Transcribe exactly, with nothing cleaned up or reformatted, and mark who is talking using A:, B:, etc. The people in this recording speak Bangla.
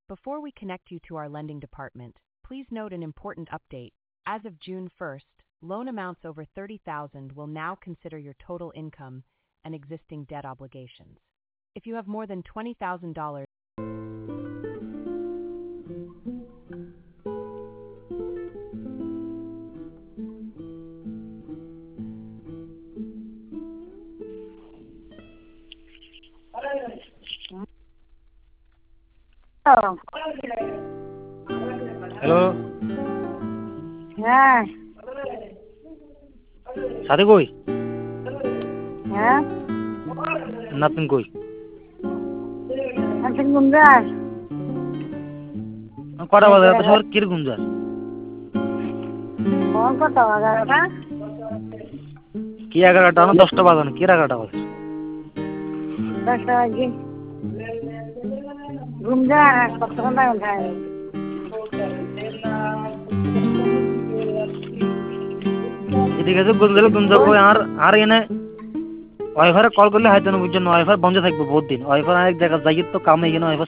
A: Before we connect you to our lending department, please note an important update. As of June first, loan amounts over thirty thousand dollars will now consider your total income and existing debt obligations. If you have more than twenty thousand dollars,
B: Oh,
C: hello
B: হ্যাঁ
C: সাথে কই
B: হ্যাঁ
C: নাতিন কই
B: আচ্ছা গুঞ্জার
C: কটা বাজে এত শহর কিরকম যাস
B: ফোন কত এগারোটা
C: কি এগারোটা না দশটা বাজানো কি এগারোটা বাজে
B: দশটা বাজে গুঞ্জার কতক্ষণ লাগবে ভাই
C: ঠিক আছে গুঞ্জালে গুঞ্জা কই আর আর এনে ওয়াইফারে কল করলে হয়তো না বুঝছেন ওয়াইফার বন্ধ থাকবে বহুত দিন ওয়াইফার আরেক জায়গা যাই তো কামে এখানে ওয়াইফার